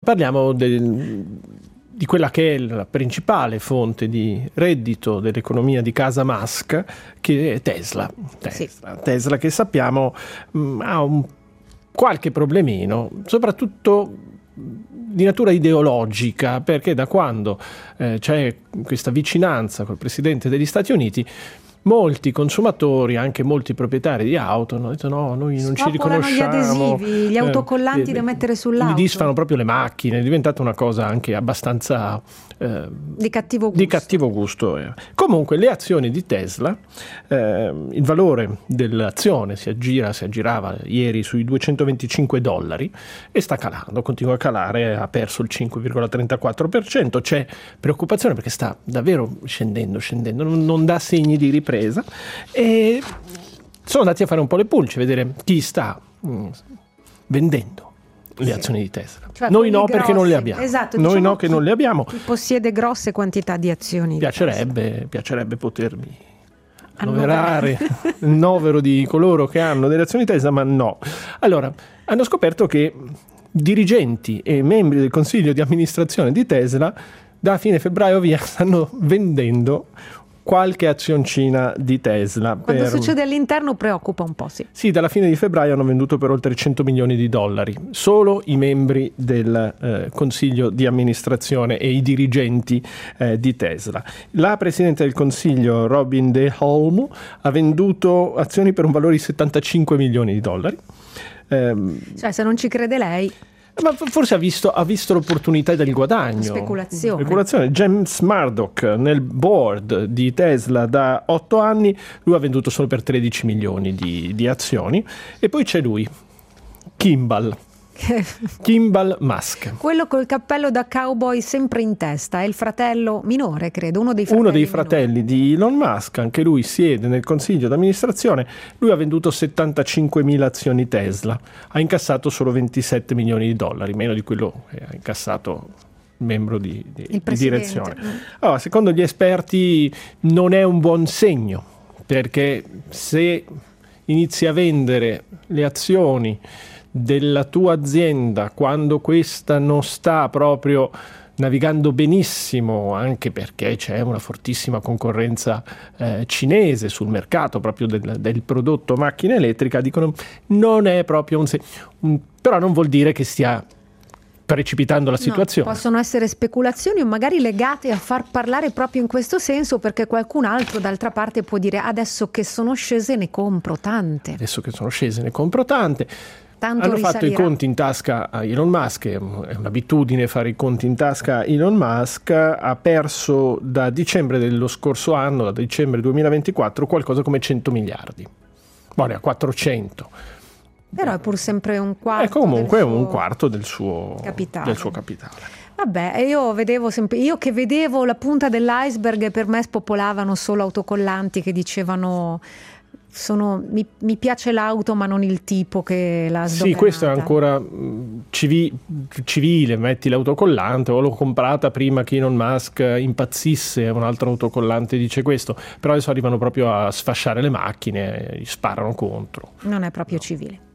Parliamo di quella che è la principale fonte di reddito dell'economia di casa Musk, che è Tesla. Tesla che sappiamo ha qualche problemino, soprattutto di natura ideologica, perché da quando c'è questa vicinanza col presidente degli Stati Uniti, molti consumatori, anche molti proprietari di auto, hanno detto no, noi non ci riconosciamo. Gli adesivi, gli autocollanti da mettere sull'auto. Mi disfano proprio le macchine, è diventata una cosa anche abbastanza di cattivo gusto. Comunque le azioni di Tesla, il valore dell'azione si aggirava ieri sui $225 e sta calando, continua a calare, ha perso il 5,34%, c'è preoccupazione perché sta davvero scendendo, non dà segni di ripresa. E sono andati a fare un po' le pulci, vedere chi sta vendendo le azioni di Tesla. Cioè, noi no, grossi, perché non le abbiamo. Esatto, noi diciamo no, che non le abbiamo. Chi possiede grosse quantità di azioni. Piacerebbe potermi annoverare il novero di coloro che hanno delle azioni Tesla, ma no. Allora, hanno scoperto che dirigenti e membri del consiglio di amministrazione di Tesla da fine febbraio via stanno vendendo qualche azioncina di Tesla. Quando succede all'interno preoccupa un po', sì. Sì, dalla fine di febbraio hanno venduto per oltre $100 milioni, solo i membri del consiglio di amministrazione e i dirigenti di Tesla. La presidente del consiglio, Robin DeHolm, ha venduto azioni per un valore di $75 milioni. Cioè, se non ci crede lei... Ma forse ha visto l'opportunità del guadagno. Speculazione. James Murdoch nel board di Tesla da 8 anni, lui ha venduto solo per 13 milioni di azioni. E poi c'è lui, Kimball Musk. Quello col cappello da cowboy sempre in testa, è il fratello minore, credo, uno dei fratelli di Elon Musk, anche lui siede nel consiglio d'amministrazione. Lui ha venduto 75.000 azioni Tesla, ha incassato solo $27 milioni, meno di quello che ha incassato il membro di direzione. Allora, secondo gli esperti non è un buon segno, perché se inizi a vendere le azioni della tua azienda quando questa non sta proprio navigando benissimo, anche perché c'è una fortissima concorrenza cinese sul mercato proprio del prodotto macchina elettrica, dicono non è proprio però non vuol dire che stia precipitando la situazione. No, possono essere speculazioni o magari legate a far parlare proprio in questo senso, perché qualcun altro d'altra parte può dire adesso che sono scese ne compro tante. Hanno fatto i conti in tasca a Elon Musk, è un'abitudine fare i conti in tasca a Elon Musk, ha perso da dicembre dello scorso anno, da dicembre 2024, qualcosa come 100 miliardi. Buone a 400. Però è pur sempre un quarto. È comunque un quarto del suo capitale. Vabbè, io che vedevo la punta dell'iceberg, per me spopolavano solo autocollanti che dicevano mi piace l'auto ma non il tipo che l'ha sdoganata. Sì, questo è ancora civile, metti l'autocollante, o l'ho comprata prima che Elon Musk impazzisse, un altro autocollante dice questo, però adesso arrivano proprio a sfasciare le macchine, gli sparano contro. Non è proprio civile.